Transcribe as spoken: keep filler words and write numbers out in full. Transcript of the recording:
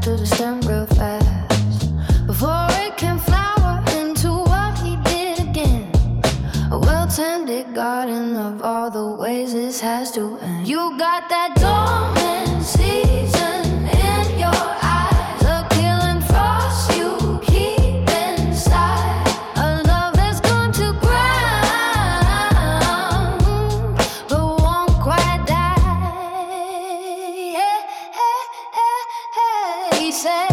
to the stem real fast before it can flower into what he did again. A well-tended garden of all the ways this has to end. You got that dormant season in your eyes, a killing frost you keep inside, a love that's gone to ground but won't quite die. He said